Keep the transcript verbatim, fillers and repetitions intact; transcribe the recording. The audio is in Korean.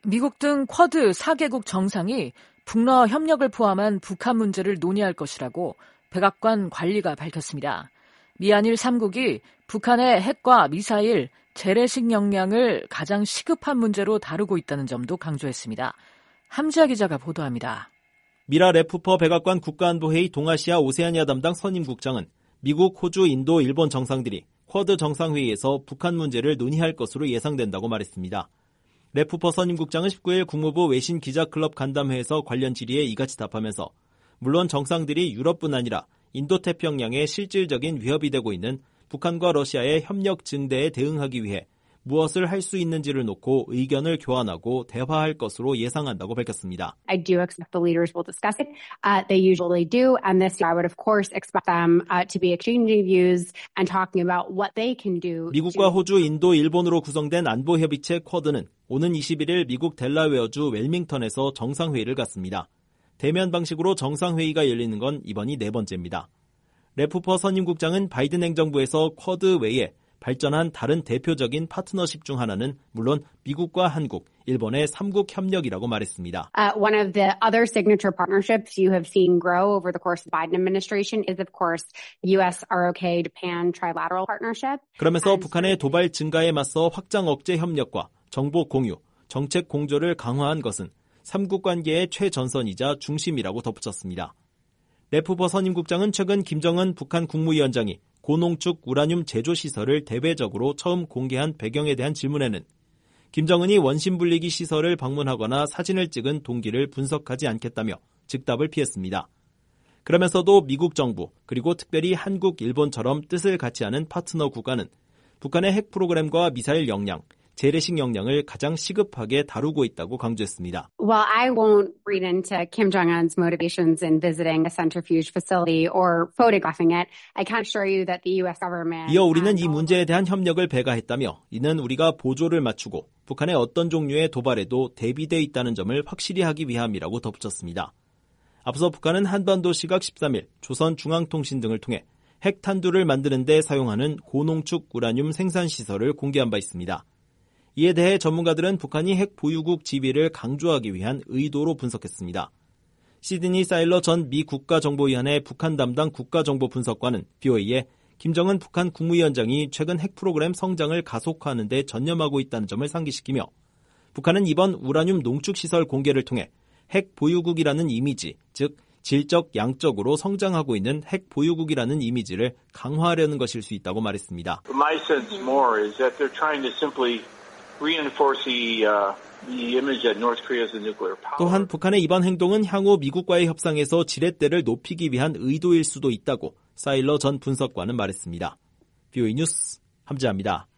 미국 등 쿼드 사 개국 정상이 북러 협력을 포함한 북한 문제를 논의할 것이라고 백악관 관리가 밝혔습니다. 미한일 삼 국이 북한의 핵과 미사일, 재래식 역량을 가장 시급한 문제로 다루고 있다는 점도 강조했습니다. 함지아 기자가 보도합니다. 미라 레프퍼 백악관 국가안보회의 동아시아 오세아니아 담당 선임국장은 미국, 호주, 인도, 일본 정상들이 쿼드 정상회의에서 북한 문제를 논의할 것으로 예상된다고 말했습니다. 레프퍼 선임국장은 십구 일 국무부 외신 기자클럽 간담회에서 관련 질의에 이같이 답하면서 물론 정상들이 유럽뿐 아니라 인도태평양에 실질적인 위협이 되고 있는 북한과 러시아의 협력 증대에 대응하기 위해 무엇을 할 수 있는지를 놓고 의견을 교환하고 대화할 것으로 예상한다고 밝혔습니다. I do expect the leaders will discuss it. Uh, they usually do, and this year I would of course expect them uh, to be exchanging views and talking about what they can do. 미국과 호주, 인도, 일본으로 구성된 안보협의체 쿼드는 오는 이십일 일 미국 델라웨어주 웰밍턴에서 정상회의를 갖습니다. 대면 방식으로 정상회의가 열리는 건 이번이 네 번째입니다. 레프퍼 선임국장은 바이든 행정부에서 쿼드 외에 발전한 다른 대표적인 파트너십 중 하나는 물론 미국과 한국, 일본의 삼국 협력이라고 말했습니다. Uh, one of the other signature partnerships you have seen grow over the course of the Biden administration is of course U S R O K Japan trilateral partnership. 그러면서 북한의 도발 증가에 맞서 확장 억제 협력과 정보 공유, 정책 공조를 강화한 것은 삼국 관계의 최전선이자 중심이라고 덧붙였습니다. 레프퍼 선임국장은 최근 김정은 북한 국무위원장이 고농축 우라늄 제조 시설을 대외적으로 처음 공개한 배경에 대한 질문에는 김정은이 원심 분리기 시설을 방문하거나 사진을 찍은 동기를 분석하지 않겠다며 즉답을 피했습니다. 그러면서도 미국 정부 그리고 특별히 한국, 일본처럼 뜻을 같이 하는 파트너 국가는 북한의 핵 프로그램과 미사일 역량, 재래식 역량을 가장 시급하게 다루고 있다고 강조했습니다. Well, I won't read into Kim Jong-un's motivations in visiting a centrifuge facility or photographing it. I can't assure you that the U S government... 이어 우리는 이 문제에 대한 협력을 배가했다며 이는 우리가 보조를 맞추고 북한의 어떤 종류의 도발에도 대비돼 있다는 점을 확실히 하기 위함이라고 덧붙였습니다. 앞서 북한은 한반도 시각 십삼 일 조선중앙통신 등을 통해 핵탄두를 만드는 데 사용하는 고농축 우라늄 생산시설을 공개한 바 있습니다. 이에 대해 전문가들은 북한이 핵 보유국 지위를 강조하기 위한 의도로 분석했습니다. 시드니 사일러 전 미 국가정보위원회 북한 담당 국가정보분석관은 비오에이에 김정은 북한 국무위원장이 최근 핵 프로그램 성장을 가속화하는 데 전념하고 있다는 점을 상기시키며 북한은 이번 우라늄 농축시설 공개를 통해 핵 보유국이라는 이미지, 즉 질적, 양적으로 성장하고 있는 핵 보유국이라는 이미지를 강화하려는 것일 수 있다고 말했습니다. My sense more is that they're trying to simply reinforce the, uh, the image that North Korea is a nuclear power. 또한 북한의 이번 행동은 향후 미국과의 협상에서 지렛대를 높이기 위한 의도일 수도 있다고 사일러 전 분석관은 말했습니다. 비오에이 뉴스 함지아입니다.